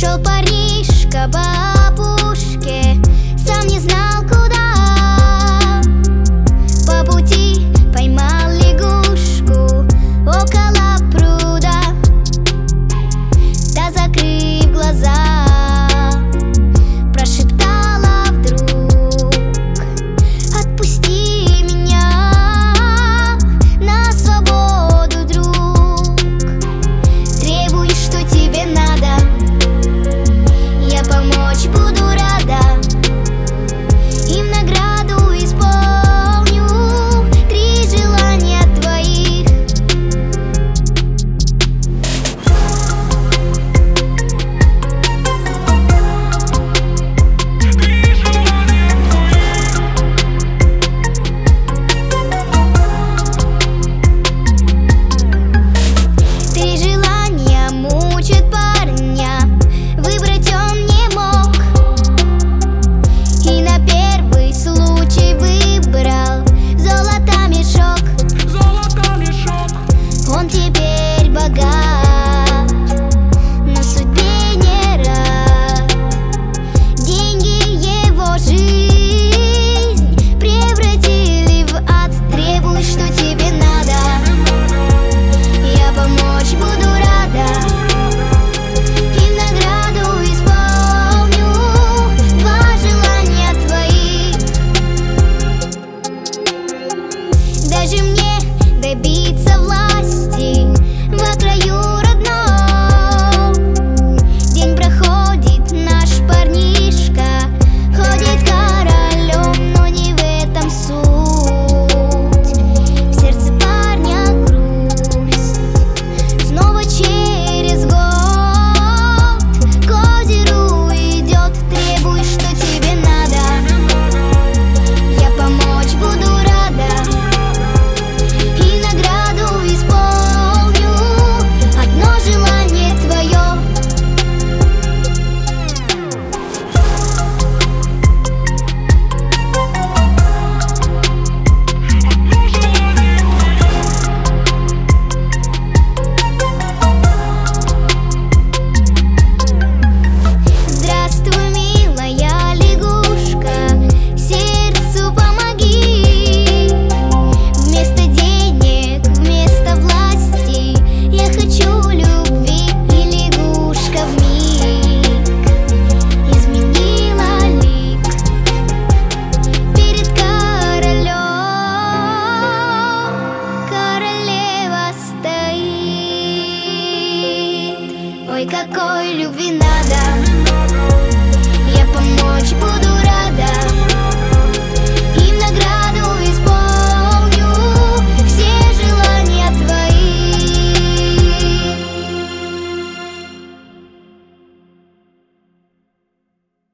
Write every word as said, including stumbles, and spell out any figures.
Шел парнишка по опушке, сам не знал куда. По пути поймал лягушку около пруда. Та, закрыв глаза, прошептала вдруг: отпусти меня на свободу, друг. Требуешь, что тебе надо, я помочь буду рада. И в награду исполню три желания твоих. Три желания мучат парня, выбрать он не мог. И на первый случай выбрал золото мешок. Золото мешок. Он теперь богат, но судьбе не рад. Деньги его жизнь превратили в ад. Требуй, что тебе надо, я помочь буду рада. И в награду исполню два желания твоих. Даже мне добиться власти во краю родном. День проходит, наш парнишка ходит королем, но не в этом суть. В сердце парня грусть. Снова через год к озеру идет. Требуй, что тебе надо, я помочь буду рада. И награду исполню одно желание твое. Здравствуй, милая лягушка, сердцу помоги. Вместо денег, вместо власти я хочу любви. И лягушка вмиг изменила лик перед королем. Королева стоит. Ой, какой любви надо, я помочь буду